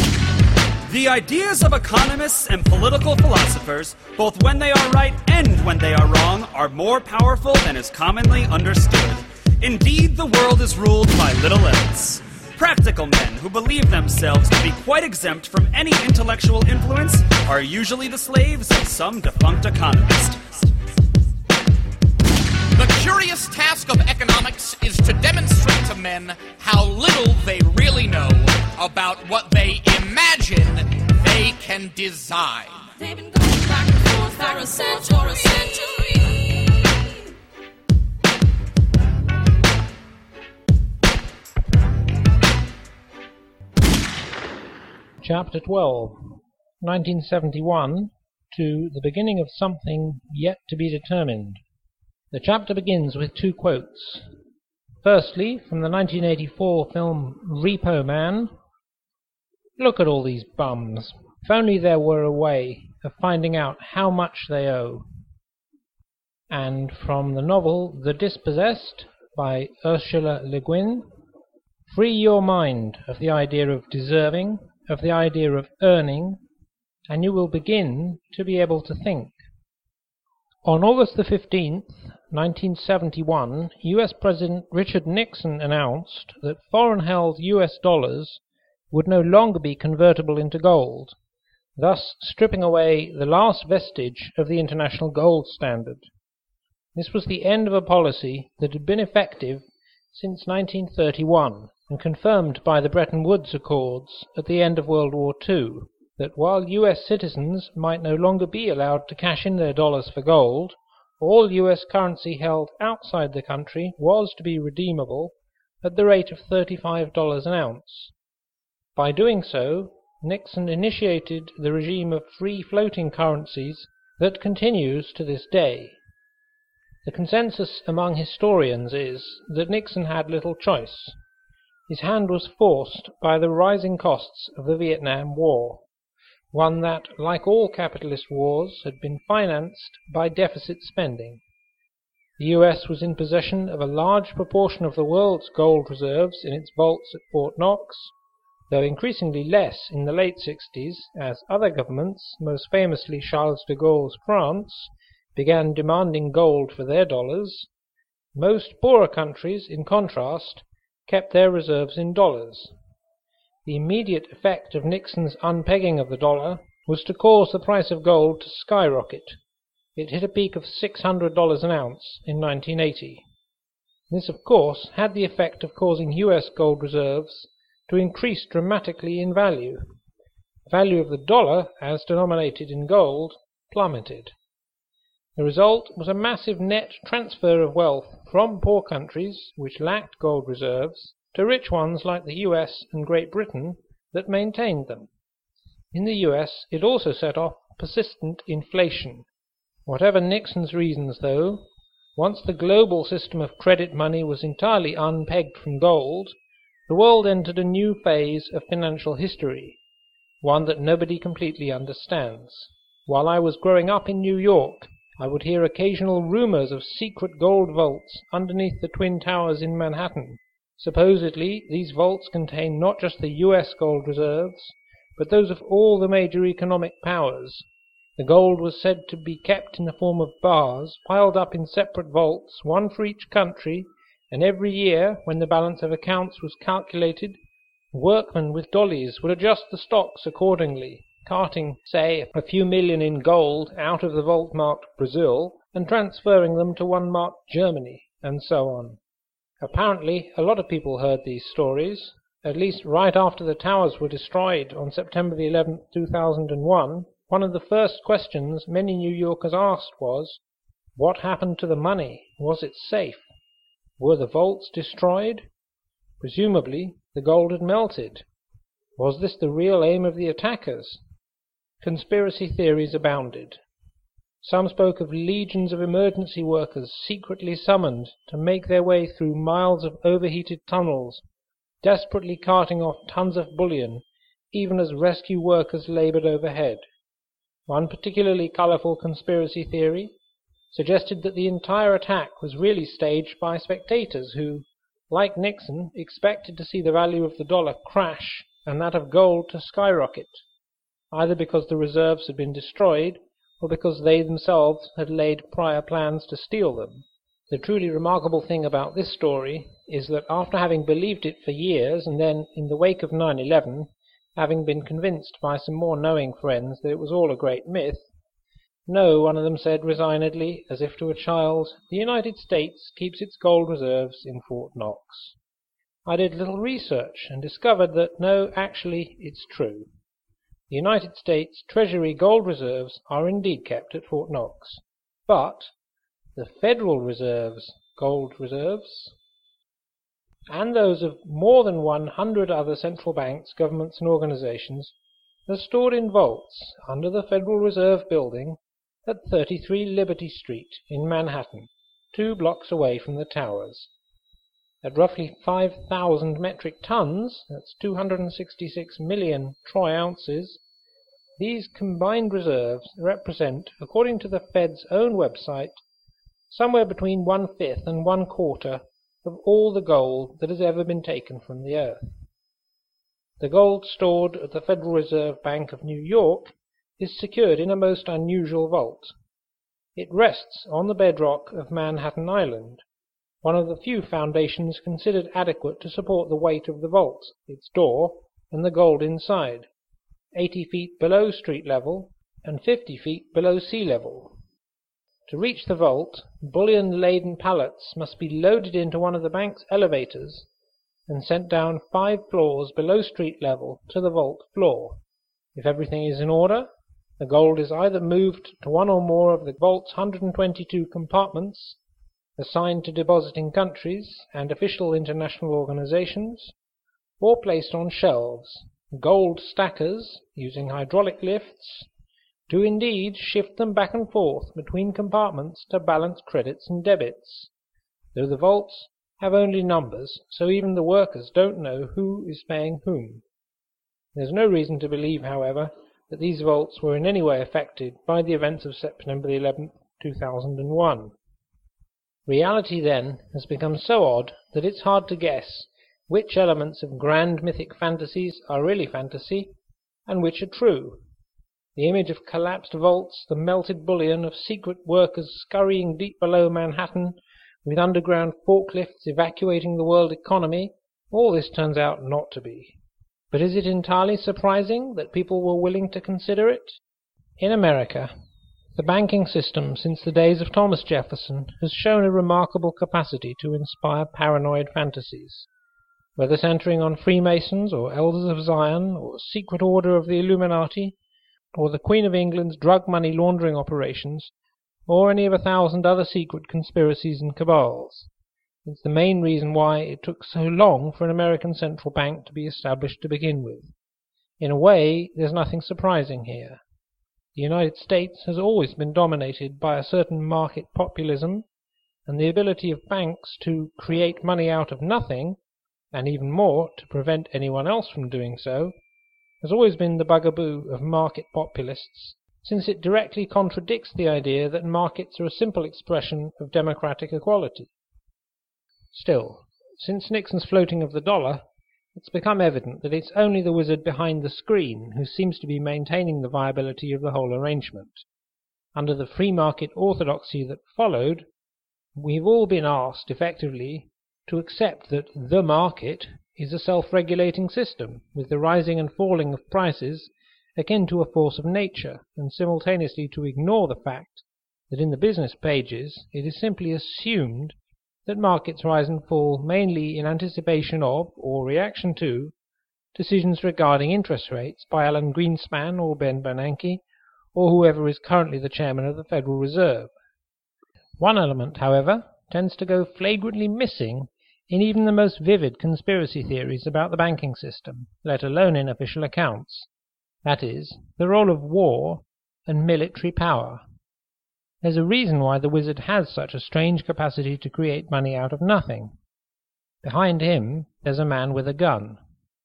The ideas of economists and political philosophers, both when they are right and when they are wrong, are more powerful than is commonly understood. Indeed, the world is ruled by little else. Practical men who believe themselves to be quite exempt from any intellectual influence are usually the slaves of some defunct economist. The curious task of economics is to demonstrate to men how little they really know. about what they imagine they can design. They've been going back and forth for a century. Chapter 12, 1971 to the beginning of something yet to be determined. The chapter begins with two quotes. Firstly, from the 1984 film Repo Man, "Look at all these bums. If only there were a way of finding out how much they owe." And from the novel The Dispossessed by Ursula Le Guin, "Free your mind of the idea of deserving, of the idea of earning, and you will begin to be able to think." On August the 15th, 1971, U.S. President Richard Nixon announced that foreign-held U.S. dollars would no longer be convertible into gold, thus stripping away the last vestige of the international gold standard. This was the end of a policy that had been effective since 1931 and confirmed by the Bretton Woods Accords at the end of World War II, that while U.S. citizens might no longer be allowed to cash in their dollars for gold, all U.S. currency held outside the country was to be redeemable at the rate of $35 an ounce. By doing so, Nixon initiated the regime of free-floating currencies that continues to this day. The consensus among historians is that Nixon had little choice. His hand was forced by the rising costs of the Vietnam War, one that, like all capitalist wars, had been financed by deficit spending. The U.S. was in possession of a large proportion of the world's gold reserves in its vaults at Fort Knox, though increasingly less in the late 60s as other governments, most famously Charles de Gaulle's France, began demanding gold for their dollars. Most poorer countries, in contrast, kept their reserves in dollars. The immediate effect of Nixon's unpegging of the dollar was to cause the price of gold to skyrocket. It hit a peak of $600 an ounce in 1980. This, of course, had the effect of causing U.S. gold reserves to increase dramatically in value. The value of the dollar, as denominated in gold, plummeted. The result was a massive net transfer of wealth from poor countries, which lacked gold reserves, to rich ones like the US and Great Britain that maintained them. In the US, it also set off persistent inflation. Whatever Nixon's reasons, though, once the global system of credit money was entirely unpegged from gold, the world entered a new phase of financial history, one that nobody completely understands. While I was growing up in New York, I would hear occasional rumors of secret gold vaults underneath the Twin Towers in Manhattan. Supposedly, these vaults contain not just the U.S. gold reserves, but those of all the major economic powers. The gold was said to be kept in the form of bars, piled up in separate vaults, one for each country, and every year, when the balance of accounts was calculated, workmen with dollies would adjust the stocks accordingly, carting, say, a few million in gold out of the vault marked Brazil and transferring them to one marked Germany, and so on. Apparently, a lot of people heard these stories. At least right after the towers were destroyed on September the 11th, 2001, one of the first questions many New Yorkers asked was, what happened to the money? Was it safe? Were the vaults destroyed? Presumably, the gold had melted. Was this the real aim of the attackers? Conspiracy theories abounded. Some spoke of legions of emergency workers secretly summoned to make their way through miles of overheated tunnels, desperately carting off tons of bullion, even as rescue workers labored overhead. One particularly colorful conspiracy theory suggested that the entire attack was really staged by spectators who, like Nixon, expected to see the value of the dollar crash and that of gold to skyrocket, either because the reserves had been destroyed or because they themselves had laid prior plans to steal them. The truly remarkable thing about this story is that after having believed it for years, and then, in the wake of 9/11, having been convinced by some more knowing friends that it was all a great myth, no, one of them said resignedly, as if to a child, the United States keeps its gold reserves in Fort Knox. I did a little research and discovered that no, actually, it's true. The United States Treasury gold reserves are indeed kept at Fort Knox, but the Federal Reserve's gold reserves and those of more than 100 other central banks, governments and organizations are stored in vaults under the Federal Reserve Building at 33 Liberty Street in Manhattan, 2 blocks away from the towers. At roughly 5,000 metric tons, that's 266 million troy ounces, these combined reserves represent, according to the Fed's own website, somewhere between 1/5 and 1/4 of all the gold that has ever been taken from the earth. The gold stored at the Federal Reserve Bank of New York is secured in a most unusual vault. It rests on the bedrock of Manhattan Island, one of the few foundations considered adequate to support the weight of the vault, its door, and the gold inside, 80 feet below street level and 50 feet below sea level. To reach the vault, bullion-laden pallets must be loaded into one of the bank's elevators and sent down 5 floors below street level to the vault floor. If everything is in order, the gold is either moved to one or more of the vault's 122 compartments, assigned to depositing countries and official international organizations, or placed on shelves. Gold stackers, using hydraulic lifts, do indeed shift them back and forth between compartments to balance credits and debits, though the vaults have only numbers, so even the workers don't know who is paying whom. There's no reason to believe, however, that these vaults were in any way affected by the events of September 11, 2001. Reality then has become so odd that it's hard to guess which elements of grand mythic fantasies are really fantasy and which are true. The image of collapsed vaults, the melted bullion, of secret workers scurrying deep below Manhattan with underground forklifts evacuating the world economy, all this turns out not to be. But is it entirely surprising that people were willing to consider it? In America, the banking system since the days of Thomas Jefferson has shown a remarkable capacity to inspire paranoid fantasies. Whether centering on Freemasons or Elders of Zion or Secret Order of the Illuminati, or the Queen of England's drug money laundering operations, or any of 1,000 other secret conspiracies and cabals. It's the main reason why it took so long for an American central bank to be established to begin with. In a way, there's nothing surprising here. The United States has always been dominated by a certain market populism, and the ability of banks to create money out of nothing, and even more, to prevent anyone else from doing so, has always been the bugaboo of market populists, since it directly contradicts the idea that markets are a simple expression of democratic equality. Still, since Nixon's floating of the dollar, it's become evident that it's only the wizard behind the screen who seems to be maintaining the viability of the whole arrangement. Under the free market orthodoxy that followed, we've all been asked, effectively, to accept that the market is a self-regulating system, with the rising and falling of prices akin to a force of nature, and simultaneously to ignore the fact that in the business pages it is simply assumed that markets rise and fall mainly in anticipation of, or reaction to, decisions regarding interest rates by Alan Greenspan or Ben Bernanke, or whoever is currently the chairman of the Federal Reserve. One element, however, tends to go flagrantly missing in even the most vivid conspiracy theories about the banking system, let alone in official accounts. That is, the role of war and military power. There's a reason why the wizard has such a strange capacity to create money out of nothing. Behind him there's a man with a gun.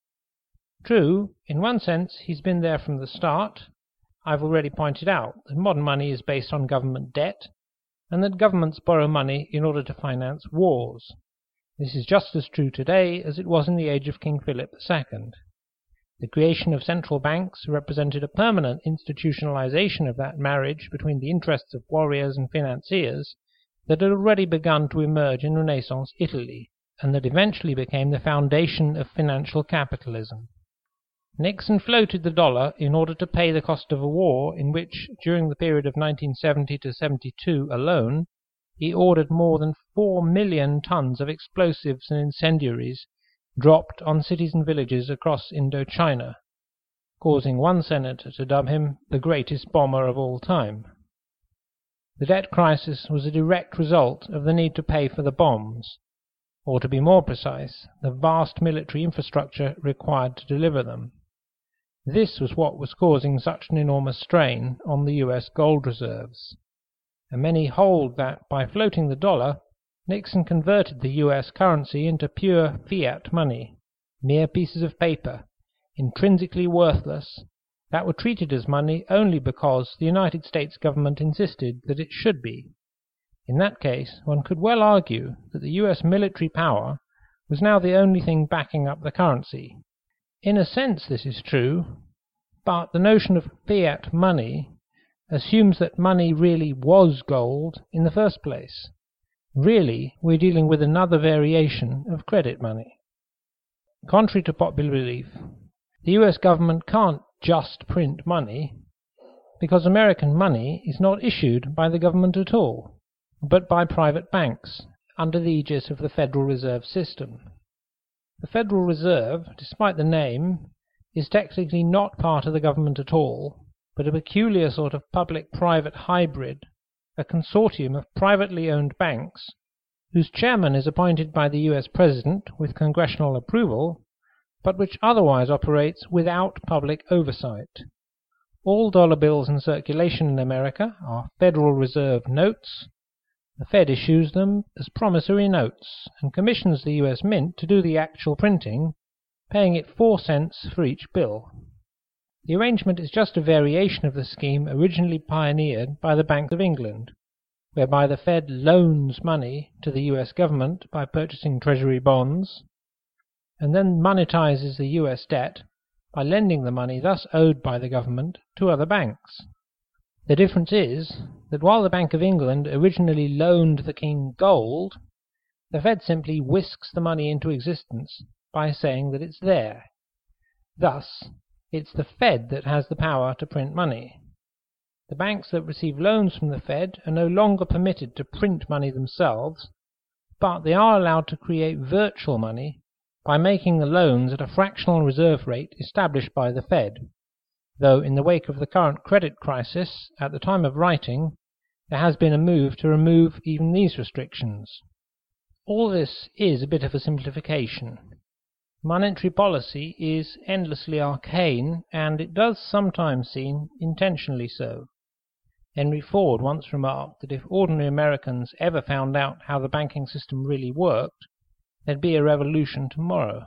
True, in one sense he's been there from the start. I've already pointed out that modern money is based on government debt, and that governments borrow money in order to finance wars. This is just as true today as it was in the age of King Philip II. The creation of central banks represented a permanent institutionalization of that marriage between the interests of warriors and financiers that had already begun to emerge in Renaissance Italy, and that eventually became the foundation of financial capitalism. Nixon floated the dollar in order to pay the cost of a war in which, during the period of 1970 to 72 alone, he ordered more than 4 million tons of explosives and incendiaries dropped on cities and villages across Indochina, causing one senator to dub him the greatest bomber of all time. The debt crisis was a direct result of the need to pay for the bombs, or to be more precise, the vast military infrastructure required to deliver them. This was what was causing such an enormous strain on the US gold reserves, and many hold that by floating the dollar, Nixon converted the US currency into pure fiat money, mere pieces of paper, intrinsically worthless, that were treated as money only because the United States government insisted that it should be. In that case, one could well argue that the US military power was now the only thing backing up the currency. In a sense this is true, but the notion of fiat money assumes that money really was gold in the first place. Really, we're dealing with another variation of credit money. Contrary to popular belief, the US government can't just print money, because American money is not issued by the government at all, but by private banks under the aegis of the Federal Reserve System. The Federal Reserve, despite the name, is technically not part of the government at all, but a peculiar sort of public-private hybrid, a consortium of privately owned banks, whose chairman is appointed by the US President with congressional approval, but which otherwise operates without public oversight. All dollar bills in circulation in America are Federal Reserve notes. The Fed issues them as promissory notes and commissions the US Mint to do the actual printing, paying it 4 cents for each bill. The arrangement is just a variation of the scheme originally pioneered by the Bank of England, whereby the Fed loans money to the US government by purchasing Treasury bonds, and then monetizes the US debt by lending the money thus owed by the government to other banks. The difference is that while the Bank of England originally loaned the king gold, the Fed simply whisks the money into existence by saying that it's there. Thus, it's the Fed that has the power to print money. The banks that receive loans from the Fed are no longer permitted to print money themselves, but they are allowed to create virtual money by making the loans at a fractional reserve rate established by the Fed, though in the wake of the current credit crisis, at the time of writing, there has been a move to remove even these restrictions. All this is a bit of a simplification. Monetary policy is endlessly arcane, and it does sometimes seem intentionally so. Henry Ford once remarked that if ordinary Americans ever found out how the banking system really worked, there'd be a revolution tomorrow.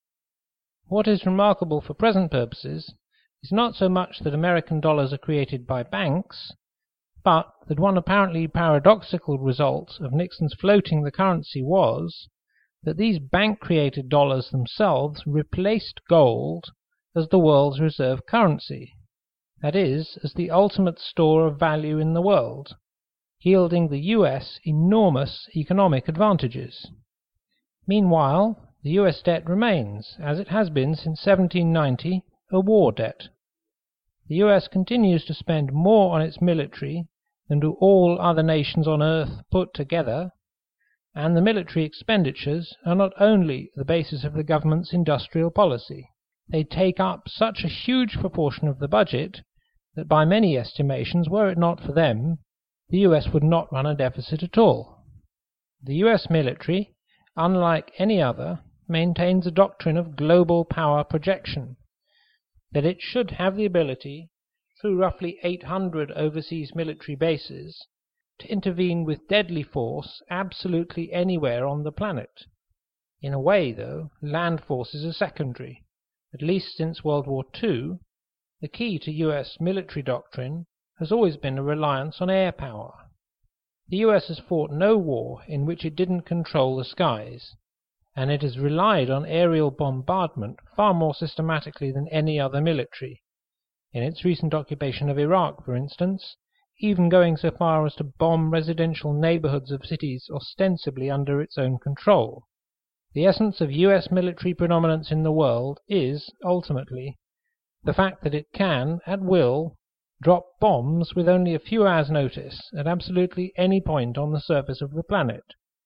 What is remarkable for present purposes is not so much that American dollars are created by banks, but that one apparently paradoxical result of Nixon's floating the currency was that these bank-created dollars themselves replaced gold as the world's reserve currency, that is, as the ultimate store of value in the world, yielding the US enormous economic advantages. Meanwhile, the US debt remains, as it has been since 1790, a war debt. The US continues to spend more on its military than do all other nations on earth put together, and the military expenditures are not only the basis of the government's industrial policy. They take up such a huge proportion of the budget that by many estimations, were it not for them, the US would not run a deficit at all. The US military, unlike any other, maintains a doctrine of global power projection, that it should have the ability, through roughly 800 overseas military bases, to intervene with deadly force absolutely anywhere on the planet. In a way, though, land forces are secondary. At least since World War II, the key to US military doctrine has always been a reliance on air power. The US has fought no war in which it didn't control the skies, and it has relied on aerial bombardment far more systematically than any other military. In its recent occupation of Iraq, for instance, even going so far as to bomb residential neighborhoods of cities ostensibly under its own control. The essence of US military predominance in the world is, ultimately, the fact that it can, at will, drop bombs with only a few hours' notice at absolutely any point on the surface of the planet.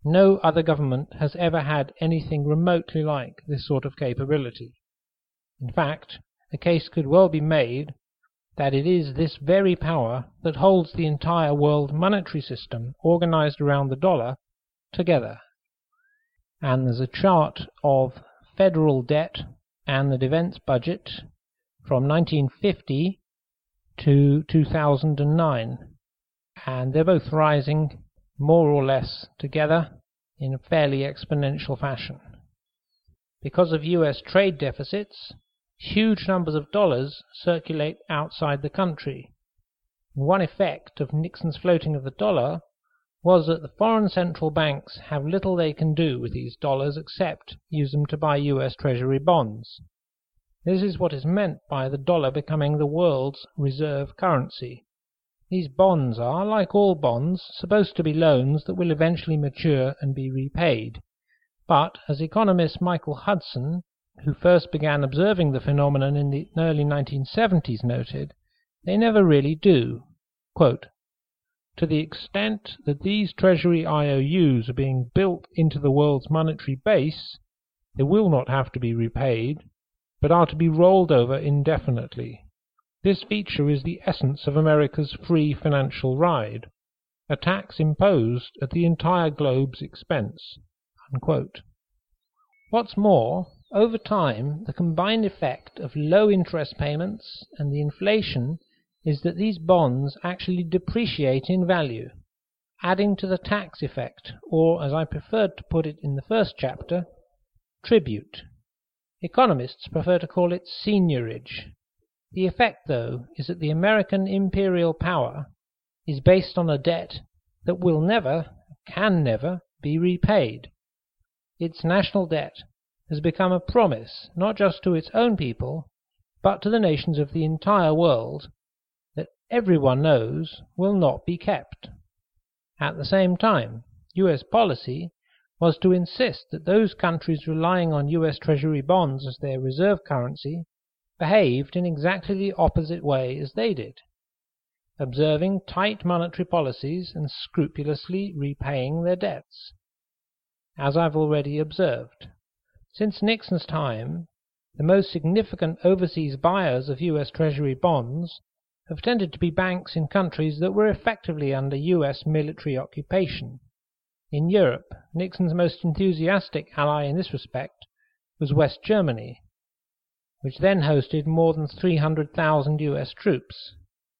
No other government has ever had anything remotely like this sort of capability. In fact, a case could well be made that it is this very power that holds the entire world monetary system, organized around the dollar, together. And there's a chart of federal debt and the defense budget from 1950 to 2009, and they're both rising more or less together in a fairly exponential fashion. Because of US trade deficits, huge numbers of dollars circulate outside the country. One effect of Nixon's floating of the dollar was that the foreign central banks have little they can do with these dollars except use them to buy US Treasury bonds. This is what is meant by the dollar becoming the world's reserve currency. These bonds are, like all bonds, supposed to be loans that will eventually mature and be repaid. But, as economist Michael Hudson, who first began observing the phenomenon in the early 1970s, noted, they never really do. Quote, "To the extent that these Treasury IOUs are being built into the world's monetary base, they will not have to be repaid, but are to be rolled over indefinitely. This feature is the essence of America's free financial ride, a tax imposed at the entire globe's expense." Unquote. What's more, over time, the combined effect of low interest payments and the inflation is that these bonds actually depreciate in value, adding to the tax effect, or, as I preferred to put it in the first chapter, tribute. Economists prefer to call it seigniorage. The effect, though, is that the American imperial power is based on a debt that will never, can never, be repaid. Its national debt has become a promise, not just to its own people, but to the nations of the entire world, that everyone knows will not be kept. At the same time, US policy was to insist that those countries relying on US Treasury bonds as their reserve currency behaved in exactly the opposite way as they did, observing tight monetary policies and scrupulously repaying their debts. As I've already observed, since Nixon's time, the most significant overseas buyers of US Treasury bonds have tended to be banks in countries that were effectively under US military occupation. In Europe, Nixon's most enthusiastic ally in this respect was West Germany, which then hosted more than 300,000 US troops.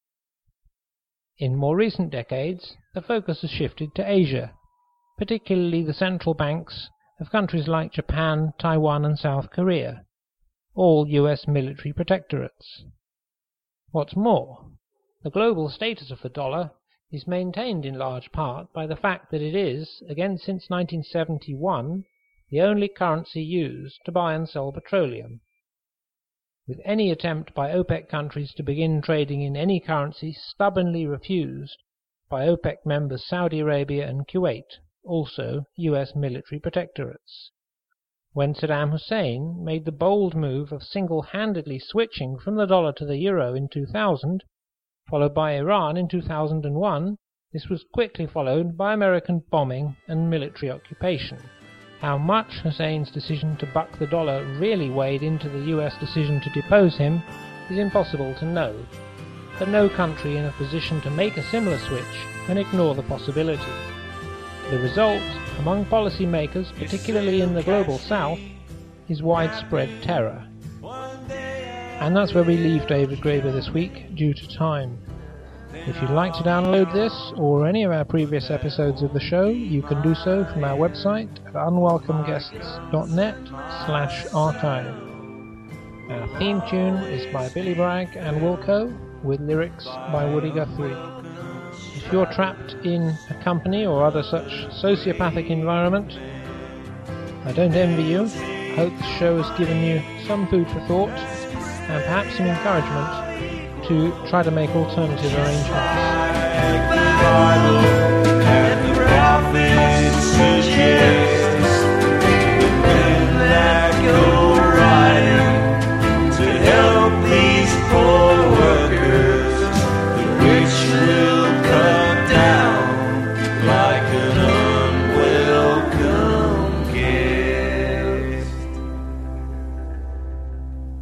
In more recent decades, the focus has shifted to Asia, particularly the central banks of countries like Japan, Taiwan and South Korea, all US military protectorates. What's more, the global status of the dollar is maintained in large part by the fact that it is, again since 1971, the only currency used to buy and sell petroleum. With any attempt by OPEC countries to begin trading in any currency stubbornly refused by OPEC members Saudi Arabia and Kuwait, also US military protectorates. When Saddam Hussein made the bold move of single-handedly switching from the dollar to the euro in 2000, followed by Iran in 2001, this was quickly followed by American bombing and military occupation. How much Hussein's decision to buck the dollar really weighed into the US decision to depose him is impossible to know, but no country in a position to make a similar switch can ignore the possibility. The result, among policymakers, particularly in the global south, is widespread terror. And that's where we leave David Graeber this week, due to time. If you'd like to download this, or any of our previous episodes of the show, you can do so from our website at unwelcomeguests.net/archive. Our theme tune is by Billy Bragg and Wilco, with lyrics by Woody Guthrie. If you're trapped in a company or other such sociopathic environment, I don't envy you. I hope the show has given you some food for thought and perhaps some encouragement to try to make alternative arrangements.